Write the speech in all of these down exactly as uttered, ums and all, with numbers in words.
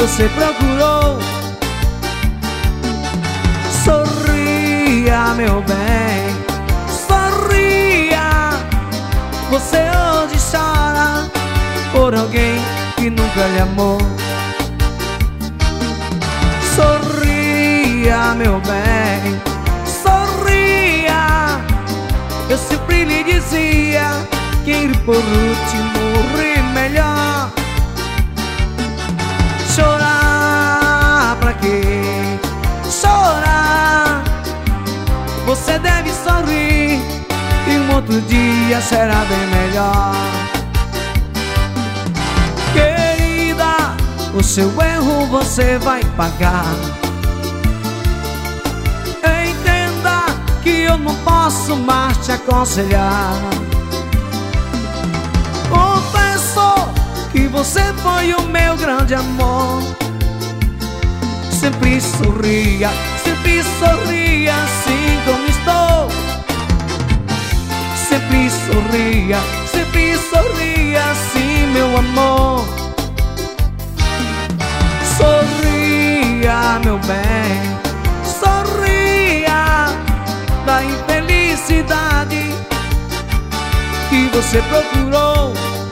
você procurou. Sorria, meu bem, sorria. Você hoje chora por alguém que nunca lhe amou. Sorria, meu bem, sorria. Eu sempre lhe dizia que ir por último rir melhor. Chorar pra quê? Chorar. Você deve sorrir e um outro dia será bem melhor. Querida, o seu erro você vai pagar. Entenda que eu não posso mais te aconselhar. Confesso que você foi o meu grande amor. Sempre sorria, sempre sorria assim como estou. Sempre sorria, sempre sorria assim, meu amor. Sorria, meu bem, sorria da infelicidade que você procurou.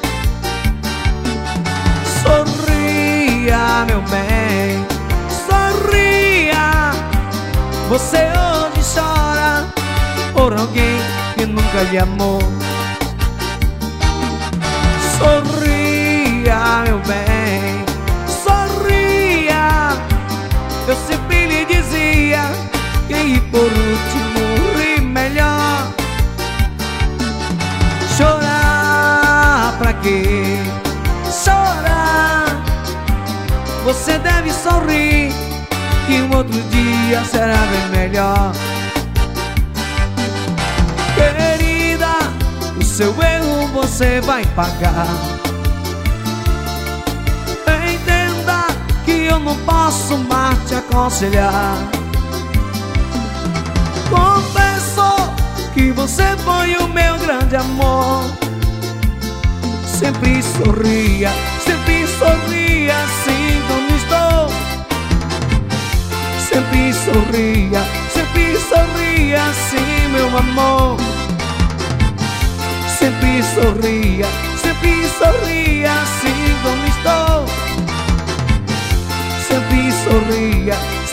Sorria, meu bem, sorria. Você hoje chora por alguém que nunca lhe amou. Sorria, meu bem, sorria. Eu sempre lhe dizia que ir por último rir melhor. Chorar pra quê? Chorar. Você deve sorrir que um outro dia será bem melhor. Querida, o seu erro você vai pagar. Entenda que eu não posso mais te aconselhar. Confesso que você foi o meu grande amor. Sempre sorria, sempre sorria assim como estou. Sempre sorria, sempre sorria assim, meu amor. Sempre sorria, sempre sorria assim como estou. Sempre sorria,